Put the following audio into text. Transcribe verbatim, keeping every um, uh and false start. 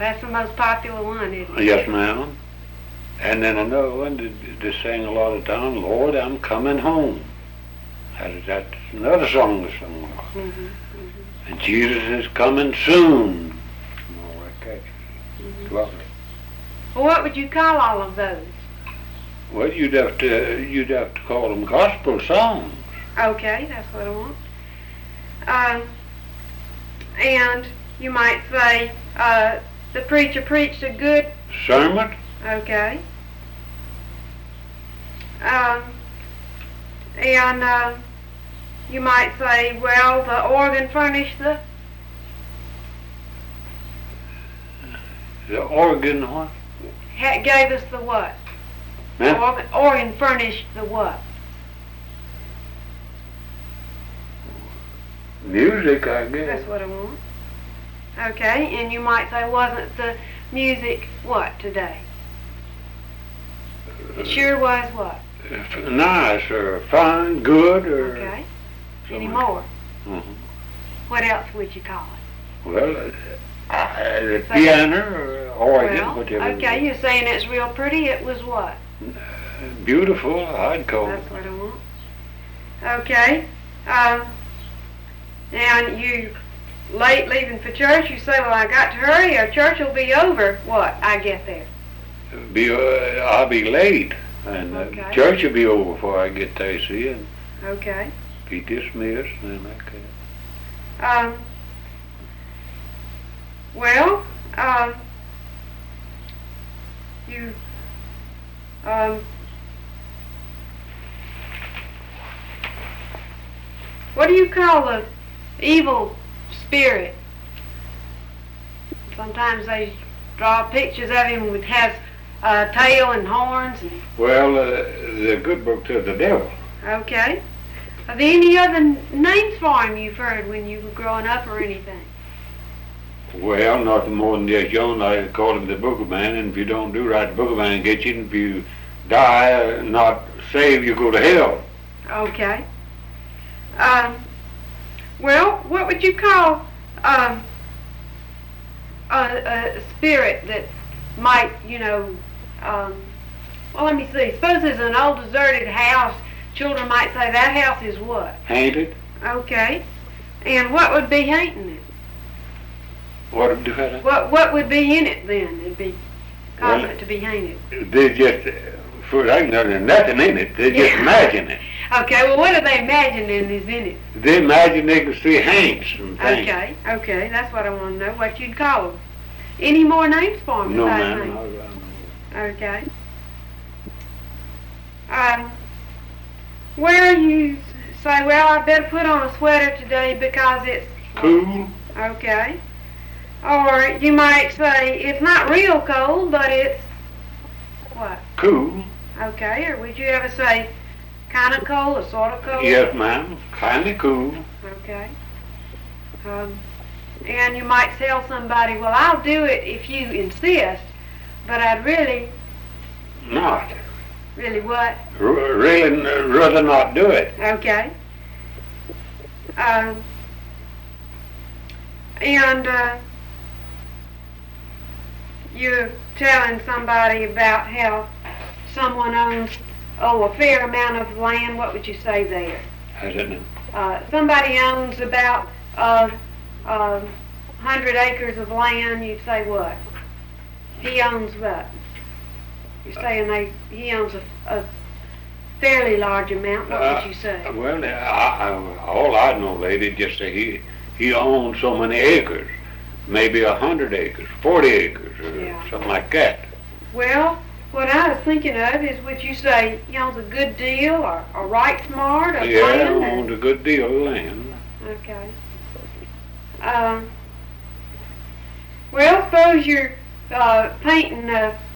That's the most popular one, isn't it? Yes, ma'am. And then another one that they sing a lot of time, Lord, I'm coming home. That- That's another song they sung. Mm-hmm, mm-hmm, And Jesus is coming soon. All right, catch. mm-hmm. Lovely. Well, what would you call all of those? Well, you'd have to you'd have to call them gospel songs. Okay, that's what I want. Um, and you might say, uh, the preacher preached a good, Sermon? okay. Um, and uh, you might say, well, the organ furnished the, The organ, what? ha- gave us the what? The Huh? organ, organ furnished the what? Music, I That's guess. what I want. Okay, and you might say, wasn't the music what today? It sure was what? Uh, nice or fine, good or... Okay. Any something. more? Mhm. What else would you call it? Well, uh, uh, the So- piano or organ, Well, whatever. it okay, is. you're saying it's real pretty. It was what? Beautiful, I'd call it. That's what I want. Okay. Um, and you late leaving for church, you say, well, I got to hurry or church will be over. What? I get there. Be, uh, I'll be late, and uh, Okay. church will be over before I get there, see, and Okay. be dismissed, and then I can. Um, well, um, you, um, what do you call the evil spirit? Sometimes they draw pictures of him with has a tail and horns. And, Well, uh, the good book says the devil. okay. Are there any other n- names for him you've heard when you were growing up or anything? Well, nothing more than just young. I call him the boogeyman, and if you don't do right, the boogeyman gets you, and if you die uh, not saved, you go to hell. Okay. Um, well, what would you call um, a, a spirit that might, you know, um, well, let me see. Suppose there's an old deserted house. Children might say that house is what? Haunted? Okay. And what would be haunting it? What do that? What what would be in it then? It'd be causing Well, it to be haunted. They just, uh, for I know there's nothing in it. They just Yeah. imagine it. Okay. Well, what are they imagining is in it? They imagine they can see Hanks and things. Okay. Okay. That's what I want to know. What you'd call them? Any more names for them? No, besides ma'am. names? I- I- Okay. Um, where you say, well, I better put on a sweater today because it's Cool. okay. Or you might say, it's not real cold, but it's what? Cool. Okay. Or would you ever say, kind of cold or sort of cold? Yes, ma'am. Kinda cool. Okay. Um, and you might tell somebody, well, I'll do it if you insist, but I'd really, Not. really what? R- really n- rather not do it. Okay. Um, and uh, you're telling somebody about how someone owns, oh, a fair amount of land. What would you say there? I don't know. Uh, somebody owns about uh, uh, one hundred acres of land. You'd say what? He owns what? You're saying they, he owns a, a fairly large amount. What would you say? Uh, well, I, I, all I know, lady, just say he he owns so many acres, maybe a hundred acres, forty acres, or Yeah. something like that. Well, what I was thinking of is, would you say he owns a good deal, or, or right smart, or Yeah, land? or- owns a good deal of land. Okay. Um, well, suppose you're uh, painting a